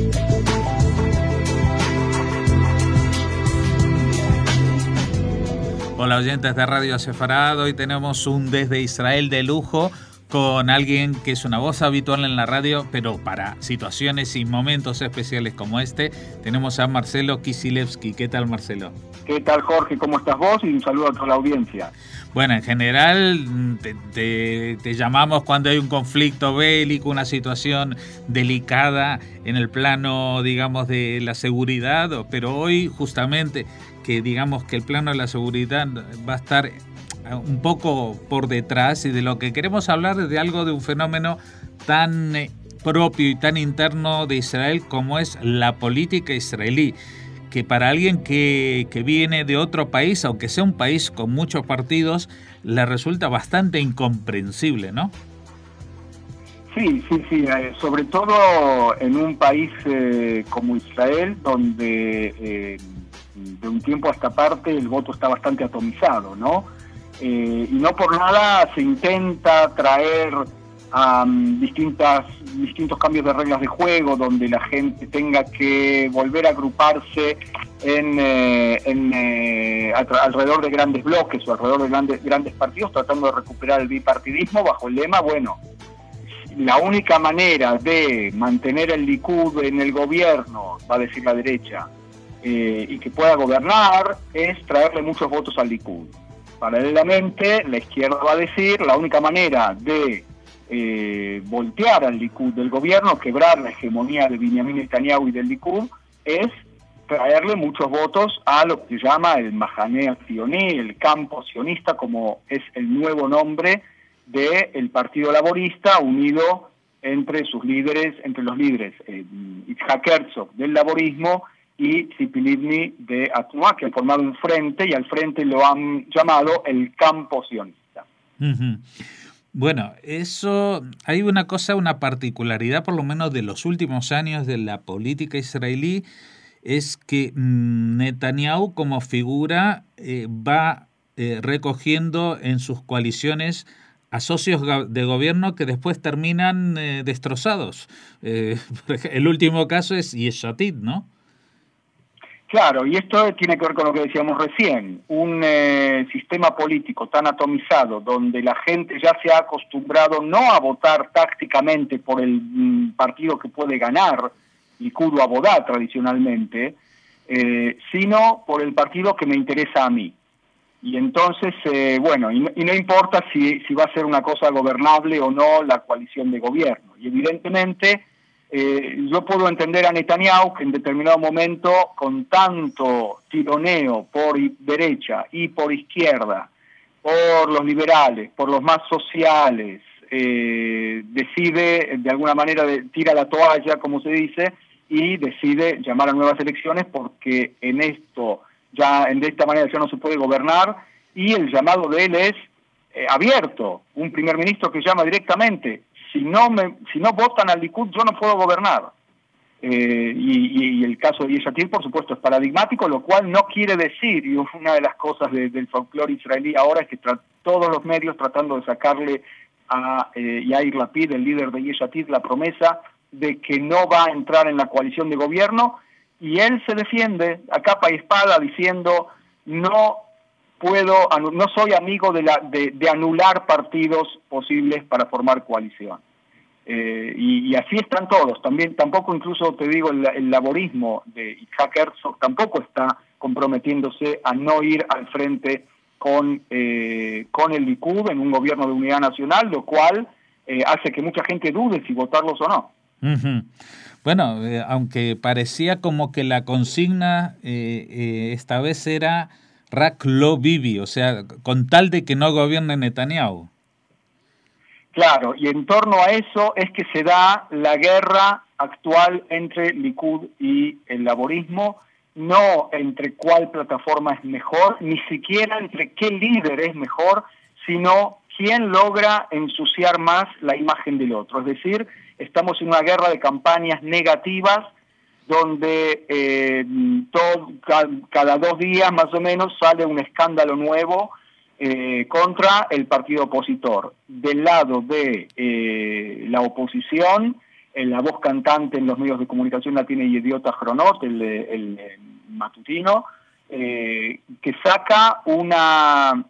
Hola oyentes de Radio Sefarad, hoy tenemos un Desde Israel de lujo con alguien que es una voz habitual en la radio, pero para situaciones y momentos especiales como este, tenemos a Marcelo Kisilevsky. ¿Qué tal, Marcelo? ¿Qué tal, Jorge? ¿Cómo estás vos? Y un saludo a toda la audiencia. Bueno, en general te llamamos cuando hay un conflicto bélico, una situación delicada en el plano, digamos, de la seguridad, pero hoy justamente que digamos que el plano de la seguridad va a estar un poco por detrás, y de lo que queremos hablar es de algo, de un fenómeno tan propio y tan interno de Israel como es la política israelí, que para alguien que viene de otro país, aunque sea un país con muchos partidos, le resulta bastante incomprensible, ¿no? Sí, sobre todo en un país como Israel, donde de un tiempo a esta parte el voto está bastante atomizado, ¿no? Y no por nada se intenta traer distintos cambios de reglas de juego, donde la gente tenga que volver a agruparse alrededor de grandes bloques o alrededor de grandes partidos, tratando de recuperar el bipartidismo bajo el lema, bueno, la única manera de mantener el Likud en el gobierno, va a decir la derecha, y que pueda gobernar, es traerle muchos votos al Likud. Paralelamente, la izquierda va a decir, la única manera de voltear al Likud del gobierno, quebrar la hegemonía de Benjamin Netanyahu y del Likud, es traerle muchos votos a lo que se llama el Mahané Sioní, el campo sionista, como es el nuevo nombre del Partido Laborista, unido entre los líderes Yitzhak Herzog del laborismo y Tzipi Livni de Atnuá, que han formado un frente, y al frente lo han llamado el campo sionista. Uh-huh. Bueno, eso, hay una particularidad por lo menos de los últimos años de la política israelí, es que Netanyahu como figura va recogiendo en sus coaliciones a socios de gobierno que después terminan destrozados. El último caso es Yesh Atid, ¿no? Claro, y esto tiene que ver con lo que decíamos recién, un sistema político tan atomizado, donde la gente ya se ha acostumbrado no a votar tácticamente por el partido que puede ganar, Likud o Abodá tradicionalmente, sino por el partido que me interesa a mí. Y entonces, y no importa si va a ser una cosa gobernable o no la coalición de gobierno. Y evidentemente, yo puedo entender a Netanyahu que en determinado momento, con tanto tironeo por derecha y por izquierda, por los liberales, por los más sociales, decide, de alguna manera, tira la toalla, como se dice, y decide llamar a nuevas elecciones, porque de esta manera ya no se puede gobernar, y el llamado de él es abierto, un primer ministro que llama directamente: si no votan al Likud, yo no puedo gobernar. Y el caso de Yesh Atid, por supuesto, es paradigmático, lo cual no quiere decir, y una de las cosas del folclore israelí ahora es que todos los medios tratando de sacarle a Yair Lapid, el líder de Yesh Atid, la promesa de que no va a entrar en la coalición de gobierno, y él se defiende a capa y espada diciendo: no soy amigo de anular partidos posibles para formar coalición. Y así están todos. Tampoco, incluso te digo, el laborismo de Yitzhak Herzog tampoco está comprometiéndose a no ir al frente con el Likud en un gobierno de unidad nacional, lo cual hace que mucha gente dude si votarlos o no. Uh-huh. Bueno, aunque parecía como que la consigna esta vez era Rak lo Bibi, o sea, con tal de que no gobierne Netanyahu. Claro, y en torno a eso es que se da la guerra actual entre Likud y el laborismo, no entre cuál plataforma es mejor, ni siquiera entre qué líder es mejor, sino quién logra ensuciar más la imagen del otro. Es decir, estamos en una guerra de campañas negativas donde cada 2 días más o menos sale un escándalo nuevo contra el partido opositor. Del lado de la oposición, la voz cantante en los medios de comunicación la tiene Idiota Chronot, el matutino, que saca una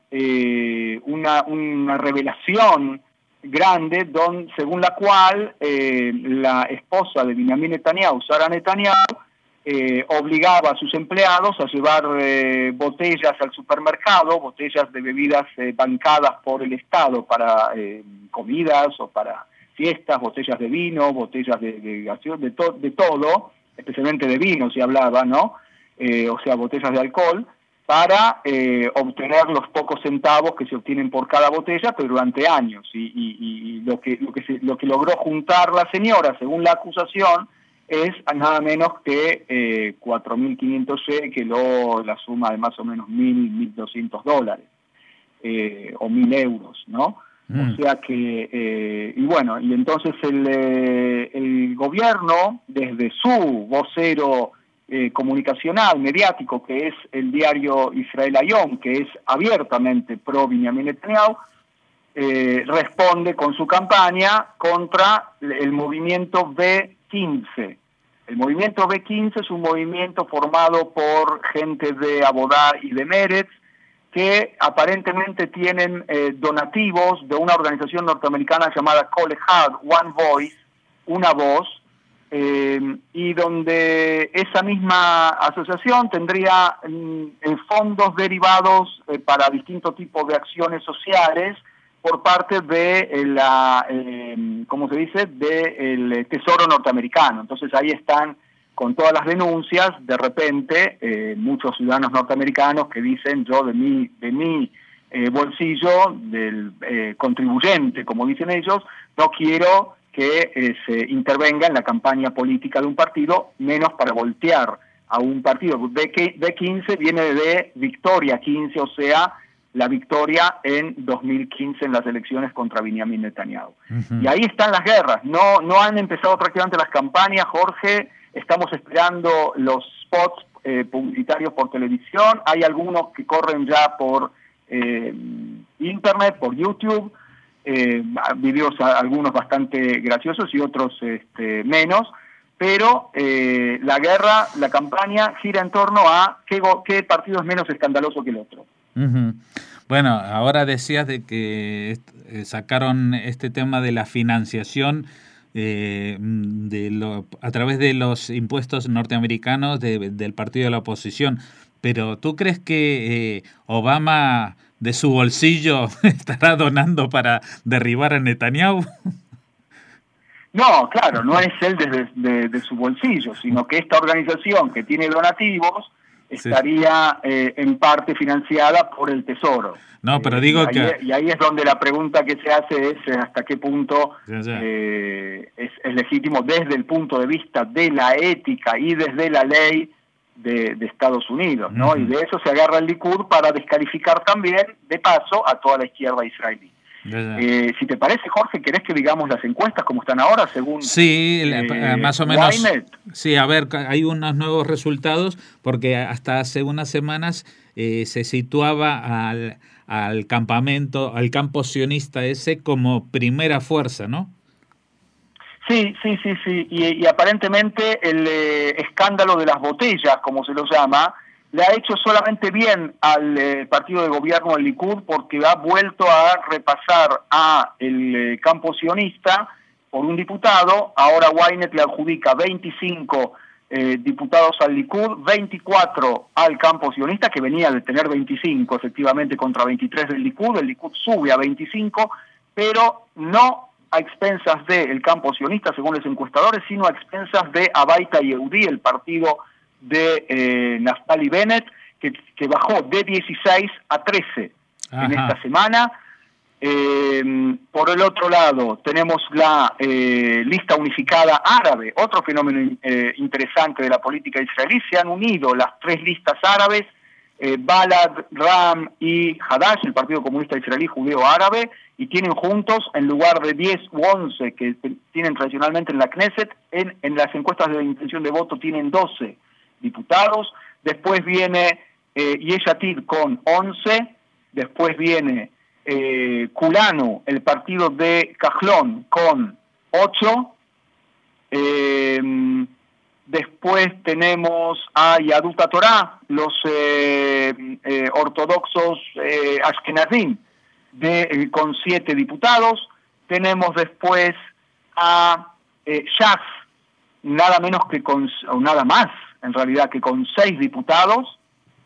revelación grande según la cual la esposa de Benjamin Netanyahu, Sara Netanyahu, obligaba a sus empleados a llevar botellas al supermercado, botellas de bebidas bancadas por el Estado para comidas o para fiestas, botellas de vino, botellas de gaseosa, de todo, especialmente de vino se hablaba, ¿no? O sea, botellas de alcohol, para obtener los pocos centavos que se obtienen por cada botella, pero durante años. Y lo que logró juntar la señora, según la acusación, es nada menos que 4.500 shekel, la suma de más o menos $1.200, o 1.000 euros, ¿no? O sea que, y bueno, y entonces el gobierno, desde su vocero comunicacional, mediático, que es el diario Israel Hayom, que es abiertamente pro Benjamin Netanyahu, responde con su campaña contra el movimiento B15. El movimiento B15 es un movimiento formado por gente de Abodá y de Meretz, que aparentemente tienen donativos de una organización norteamericana llamada Kol Echad, One Voice, una voz, y donde esa misma asociación tendría fondos derivados para distintos tipos de acciones sociales por parte de ¿cómo se dice?, del Tesoro norteamericano. Entonces ahí están con todas las denuncias, de repente, muchos ciudadanos norteamericanos que dicen: yo de mi bolsillo, del contribuyente, como dicen ellos, no quiero que se intervenga en la campaña política de un partido, menos para voltear a un partido. B15 viene de Victoria 15, o sea, la victoria en 2015 en las elecciones contra Benjamin Netanyahu. Uh-huh. Y ahí están las guerras. No han empezado prácticamente las campañas, Jorge. Estamos esperando los spots publicitarios por televisión. Hay algunos que corren ya por internet, por YouTube. Videos algunos bastante graciosos y otros menos, pero la guerra, la campaña gira en torno a qué partido es menos escandaloso que el otro. Uh-huh. Bueno, ahora decías de que sacaron este tema de la financiación a través de los impuestos norteamericanos del partido de la oposición, pero ¿tú crees que Obama de su bolsillo estará donando para derribar a Netanyahu? No, claro, no es él de su bolsillo, sino que esta organización que tiene donativos estaría en parte financiada por el Tesoro. No, pero digo y ahí es donde la pregunta que se hace es hasta qué punto es legítimo desde el punto de vista de la ética y desde la ley de Estados Unidos, ¿no? Uh-huh. Y de eso se agarra el Likud para descalificar también, de paso, a toda la izquierda israelí. Si te parece, Jorge, ¿querés que digamos las encuestas como están ahora, según más o menos? Ynet? Sí, a ver, hay unos nuevos resultados, porque hasta hace unas semanas se situaba al campamento, al campo sionista ese como primera fuerza, ¿no? Sí. Y aparentemente el escándalo de las botellas, como se lo llama, le ha hecho solamente bien al partido de gobierno, el Likud, porque ha vuelto a repasar a el campo sionista por un diputado. Ahora Ynet le adjudica 25 diputados al Likud, 24 al campo sionista, que venía de tener 25 efectivamente contra 23 del Likud. El Likud sube a 25, pero no a expensas del campo sionista, según los encuestadores, sino a expensas de Abaita Yehudí, el partido de Naftali Bennett, que bajó de 16 a 13 en esta semana. Por el otro lado, tenemos la lista unificada árabe, otro fenómeno interesante de la política israelí. Se han unido las tres listas árabes, Balad, Ram y Hadash, el Partido Comunista Israelí Judeo-Árabe, y tienen juntos, en lugar de 10 u 11 que tienen tradicionalmente en la Knesset, en las encuestas de intención de voto tienen 12 diputados. Después viene Yesh Atid con 11, después viene Kulanu, el partido de Kahlon, con 8, Después tenemos a Yadut Torah, los ortodoxos Ashkenazim, con 7 diputados. Tenemos después a Shas, nada menos que o nada más, en realidad, que con 6 diputados,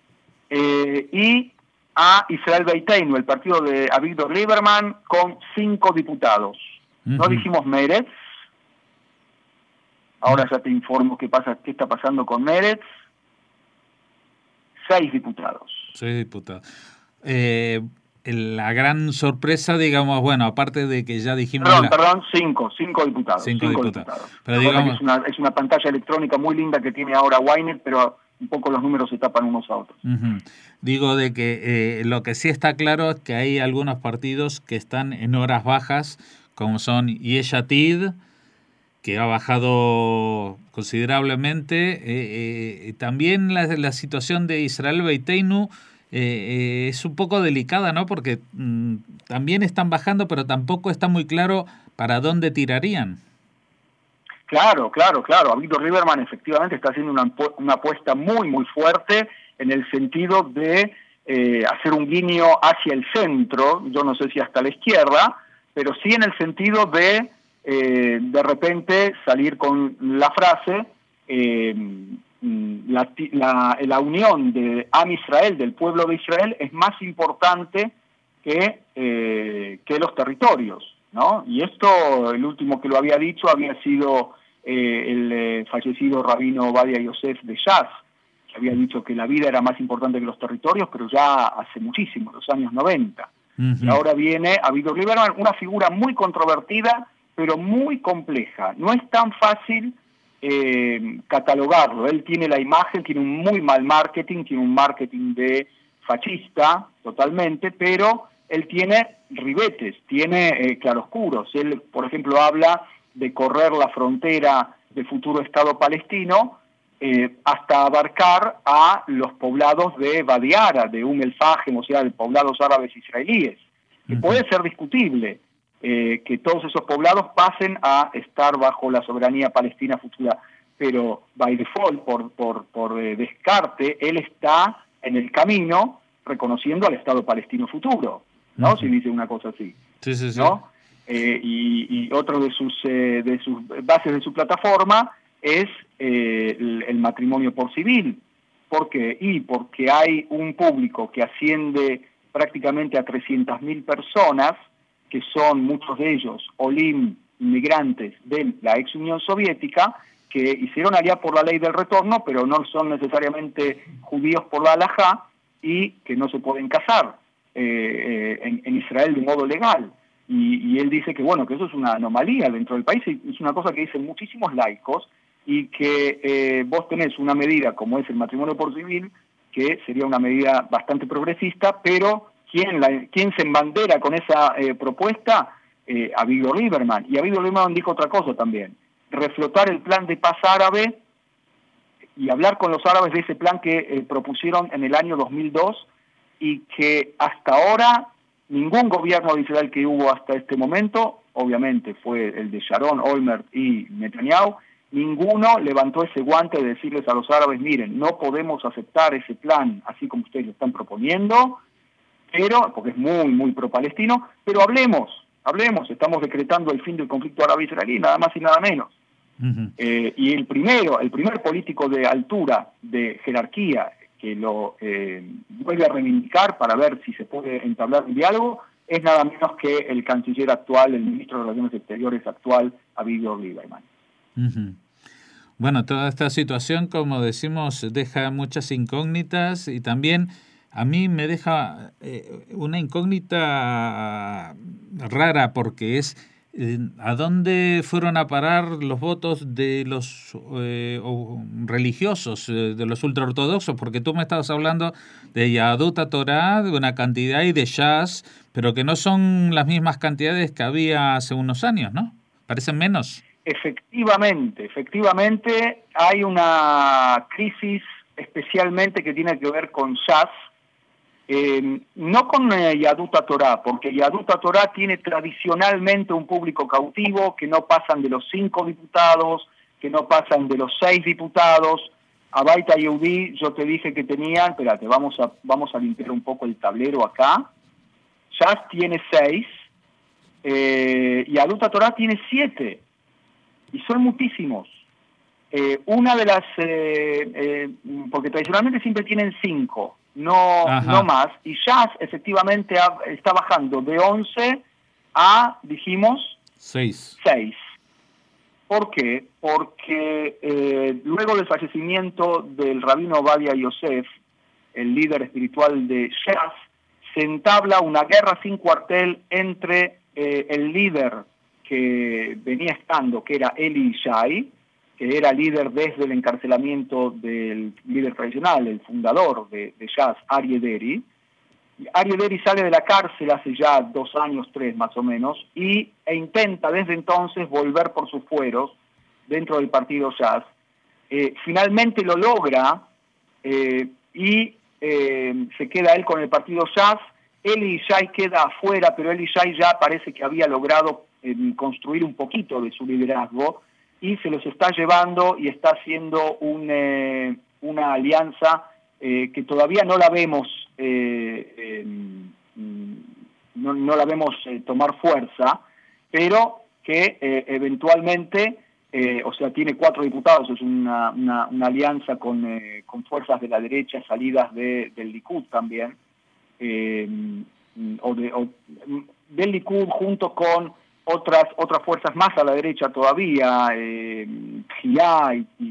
y a Israel Beiteinu, el partido de Avigdor Lieberman, con 5 diputados. No dijimos Meretz. Ahora ya te informo qué está pasando con Meretz. 6 diputados. 6 diputados. La gran sorpresa, digamos, bueno, aparte de que ya dijimos... Perdón, 5 diputados. 5 diputados. Pero digamos... es una pantalla electrónica muy linda que tiene ahora Ynet, pero un poco los números se tapan unos a otros. Digo de que lo que sí está claro es que hay algunos partidos que están en horas bajas, como son Yesh Atid, que ha bajado considerablemente. También la situación de Israel Beiteinu es un poco delicada, ¿no? Porque también están bajando, pero tampoco está muy claro para dónde tirarían. Claro. Avigdor Lieberman efectivamente está haciendo una apuesta muy, muy fuerte en el sentido de hacer un guiño hacia el centro, yo no sé si hasta la izquierda, pero sí en el sentido de repente salir con la frase la unión de Am Israel, del pueblo de Israel, es más importante que los territorios, ¿no? Y esto, el último que lo había dicho había sido el fallecido rabino Ovadia Yosef de Shas, que había dicho que la vida era más importante que los territorios, pero ya hace muchísimo, los años 90. Y ahora viene Avigdor Lieberman, una figura muy controvertida, pero muy compleja. No es tan fácil catalogarlo. Él tiene la imagen, tiene un muy mal marketing, tiene un marketing de fascista totalmente, pero él tiene ribetes, tiene claroscuros. Él, por ejemplo, habla de correr la frontera del futuro Estado palestino hasta abarcar a los poblados de Wadi Ara, de el Fajem, o sea, de poblados árabes israelíes. Que puede ser discutible que todos esos poblados pasen a estar bajo la soberanía palestina futura, pero by default, por descarte, él está en el camino reconociendo al Estado palestino futuro, ¿no? Si dice una cosa así, sí. ¿no? Y otro de sus bases de su plataforma es el matrimonio por civil. ¿Por qué? Porque hay un público que asciende prácticamente a 300.000 personas, que son muchos de ellos olim, inmigrantes de la ex Unión Soviética, que hicieron allá por la ley del retorno, pero no son necesariamente judíos por la halajá, y que no se pueden casar en Israel de modo legal. Y él dice que bueno, que eso es una anomalía dentro del país, y es una cosa que dicen muchísimos laicos, y que vos tenés una medida como es el matrimonio por civil, que sería una medida bastante progresista, pero ¿quién se embandera con esa propuesta? Avigdor Lieberman. Y Avigdor Lieberman dijo otra cosa también: reflotar el plan de paz árabe y hablar con los árabes de ese plan que propusieron en el año 2002, y que hasta ahora ningún gobierno de Israel que hubo hasta este momento, obviamente fue el de Sharon, Olmert y Netanyahu, ninguno levantó ese guante de decirles a los árabes: miren, no podemos aceptar ese plan así como ustedes lo están proponiendo, pero porque es muy, muy pro-palestino, pero hablemos, estamos decretando el fin del conflicto árabe-israelí, nada más y nada menos. Y el primer político de altura, de jerarquía, que lo vuelve a reivindicar para ver si se puede entablar un diálogo, es nada menos que el canciller actual, el ministro de Relaciones Exteriores actual, Avigdor Lieberman. Bueno, toda esta situación, como decimos, deja muchas incógnitas, y también a mí me deja una incógnita rara, porque es ¿a dónde fueron a parar los votos de los religiosos, de los ultraortodoxos? Porque tú me estabas hablando de Yadut Torah, de una cantidad, y de Shas, pero que no son las mismas cantidades que había hace unos años, ¿no? Parecen menos. Efectivamente, hay una crisis especialmente que tiene que ver con Shas, no con Yadut Torah, porque Yadut Torah tiene tradicionalmente un público cautivo que no pasan de los 5 diputados, que no pasan de los 6 diputados. Abait Yehudi, yo te dije que tenían, espérate, vamos a limpiar un poco el tablero acá. Shas tiene 6, y Aduta Torah tiene 7, y son muchísimos. Una de las, porque tradicionalmente siempre tienen 5, no más, y Shas efectivamente está bajando de 11 a, dijimos, 6. ¿Por qué? Porque luego del fallecimiento del rabino Ovadia Yosef, el líder espiritual de Shas, se entabla una guerra sin cuartel entre el líder que venía estando, que era Eli Yishai, que era líder desde el encarcelamiento del líder tradicional, el fundador de Shas, Aryeh Deri. Aryeh Deri sale de la cárcel hace ya 2 años, 3 más o menos, e intenta desde entonces volver por sus fueros dentro del partido Shas. Finalmente lo logra y se queda él con el partido Shas. Eli Yishai queda afuera, pero Eli Yishai ya parece que había logrado construir un poquito de su liderazgo y se los está llevando y está haciendo una alianza que todavía no la vemos no la vemos tomar fuerza, pero que eventualmente, o sea, tiene 4 diputados, es una alianza con fuerzas de la derecha salidas del Likud también, del Likud junto con otras fuerzas más a la derecha todavía, Giá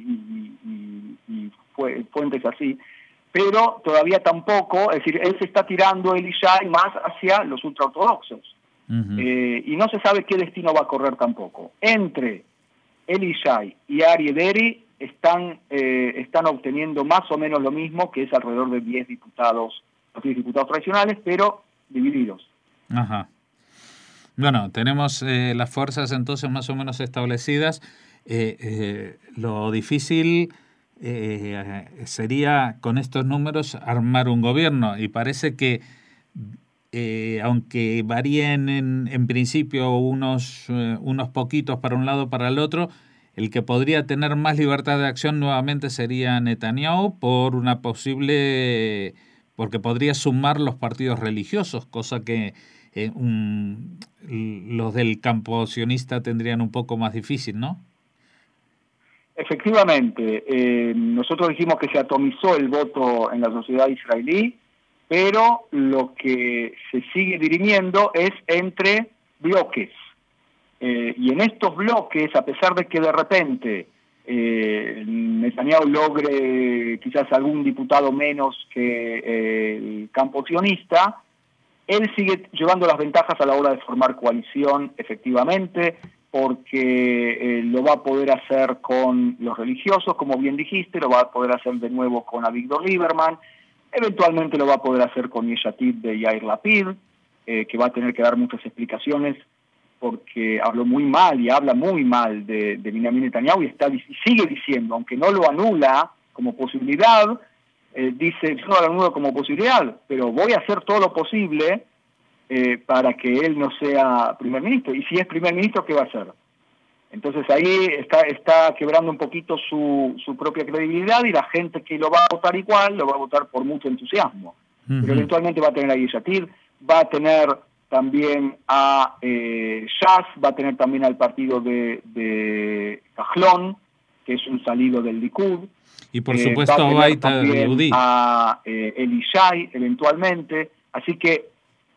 y fuentes así, pero todavía tampoco, es decir, él se está tirando, Eli Yishai, más hacia los ultraortodoxos. Y no se sabe qué destino va a correr tampoco. Entre Eli Yishai y Aryeh Deri están obteniendo más o menos lo mismo, que es alrededor de 10 diputados tradicionales, pero divididos. Ajá. Bueno, tenemos las fuerzas entonces más o menos establecidas. Lo difícil sería con estos números armar un gobierno, y parece que aunque varíen en principio unos poquitos para un lado o para el otro, el que podría tener más libertad de acción nuevamente sería Netanyahu porque podría sumar los partidos religiosos, cosa que los del campo sionista tendrían un poco más difícil, ¿no? Efectivamente, nosotros dijimos que se atomizó el voto en la sociedad israelí, pero lo que se sigue dirimiendo es entre bloques. Y en estos bloques, a pesar de que de repente Netanyahu logre quizás algún diputado menos que el campo sionista, él sigue llevando las ventajas a la hora de formar coalición, efectivamente, porque lo va a poder hacer con los religiosos, como bien dijiste, lo va a poder hacer de nuevo con Avigdor Lieberman, eventualmente lo va a poder hacer con Yesh Atid de Yair Lapid, que va a tener que dar muchas explicaciones, porque habló muy mal y habla muy mal de Benjamin Netanyahu y sigue diciendo, aunque no lo anula como posibilidad, dice, yo no lo anulo como posibilidad, pero voy a hacer todo lo posible para que él no sea primer ministro. Y si es primer ministro, ¿qué va a hacer? Entonces ahí está quebrando un poquito su propia credibilidad, y la gente que lo va a votar igual, lo va a votar por mucho entusiasmo. Pero eventualmente va a tener a Yesh Atid, va a tener también a Shas, va a tener también al partido de Kahlon, que es un salido del Likud. Y por supuesto va a tener también a Eli Yishai eventualmente. Así que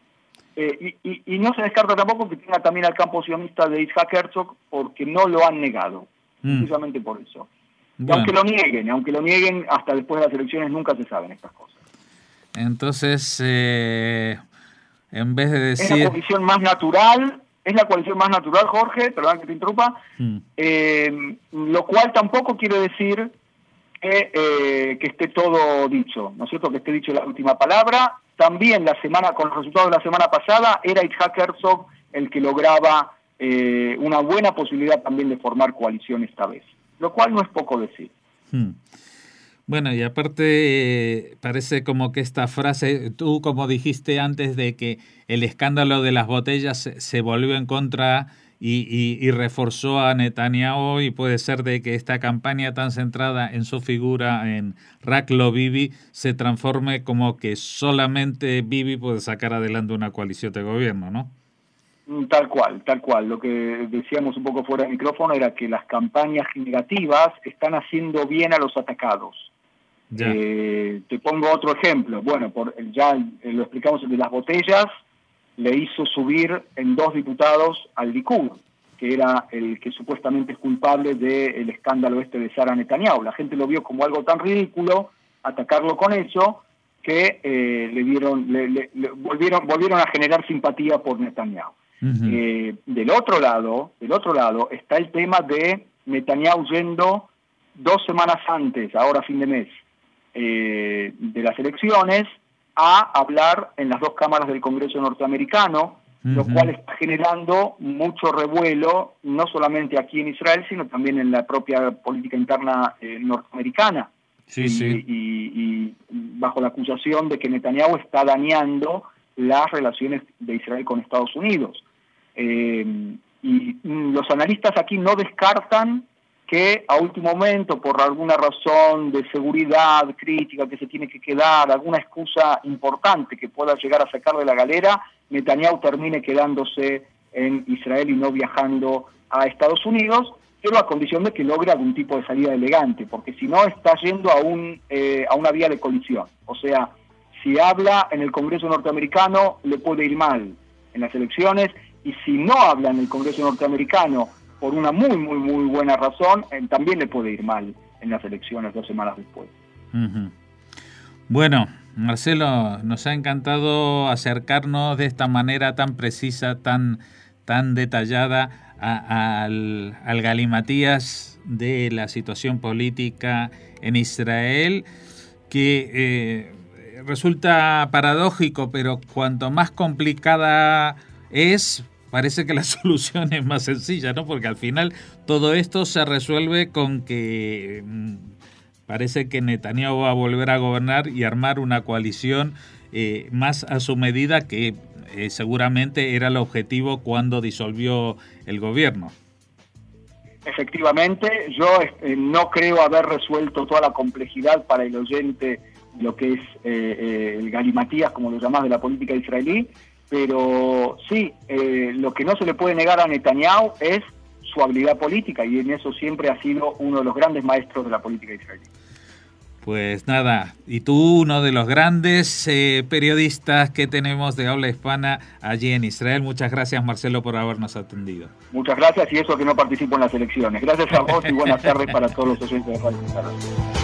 y no se descarta tampoco que tenga también al campo sionista de Yitzhak Herzog, porque no lo han negado, precisamente por eso. Bueno. Aunque lo nieguen, hasta después de las elecciones nunca se saben estas cosas. Entonces, en vez de decir... Es la coalición más natural, Jorge, perdón que te interrumpa, lo cual tampoco quiere decir que esté todo dicho, ¿no es cierto?, que esté dicho la última palabra. También con los resultados de la semana pasada, era Yitzhak Herzog el que lograba una buena posibilidad también de formar coalición esta vez, lo cual no es poco decir. Bueno, y aparte parece como que esta frase, tú como dijiste antes de que el escándalo de las botellas se volvió en contra y reforzó a Netanyahu, y puede ser de que esta campaña tan centrada en su figura, en Rak lo Bibi, se transforme como que solamente Bibi puede sacar adelante una coalición de gobierno, ¿no? Tal cual, tal cual. Lo que decíamos un poco fuera del micrófono era que las campañas negativas están haciendo bien a los atacados. Te pongo otro ejemplo. Bueno, ya lo explicamos, el de las botellas le hizo subir en 2 diputados al Likud, que era el que supuestamente es culpable del escándalo de Sara Netanyahu. La gente lo vio como algo tan ridículo, atacarlo con eso, que volvieron a generar simpatía por Netanyahu. Uh-huh. Del otro lado está el tema de Netanyahu yendo 2 semanas antes, ahora fin de mes, de las elecciones, a hablar en las 2 cámaras del Congreso norteamericano, uh-huh, lo cual está generando mucho revuelo, no solamente aquí en Israel, sino también en la propia política interna norteamericana. Sí, y bajo la acusación de que Netanyahu está dañando las relaciones de Israel con Estados Unidos. Y los analistas aquí no descartan que a último momento, por alguna razón de seguridad crítica que se tiene que quedar, alguna excusa importante que pueda llegar a sacar de la galera, Netanyahu termine quedándose en Israel y no viajando a Estados Unidos, pero a condición de que logre algún tipo de salida elegante, porque si no está yendo a una vía de colisión. O sea, si habla en el Congreso norteamericano, le puede ir mal en las elecciones, y si no habla en el Congreso norteamericano por una muy, muy, muy buena razón, también le puede ir mal en las elecciones 2 semanas después. Uh-huh. Bueno, Marcelo, nos ha encantado acercarnos de esta manera tan precisa, tan detallada al galimatías de la situación política en Israel, que resulta paradójico, pero cuanto más complicada es, parece que la solución es más sencilla, ¿no? Porque al final todo esto se resuelve con que parece que Netanyahu va a volver a gobernar y armar una coalición más a su medida, que seguramente era el objetivo cuando disolvió el gobierno. Efectivamente, yo no creo haber resuelto toda la complejidad para el oyente, lo que es el galimatías, como lo llamás, de la política israelí, pero sí, lo que no se le puede negar a Netanyahu es su habilidad política, y en eso siempre ha sido uno de los grandes maestros de la política israelí. Pues nada, y tú, uno de los grandes periodistas que tenemos de habla hispana allí en Israel. Muchas gracias, Marcelo, por habernos atendido. Muchas gracias, y eso que no participo en las elecciones. Gracias a vos y buenas tardes para todos los oyentes de Radio Israel.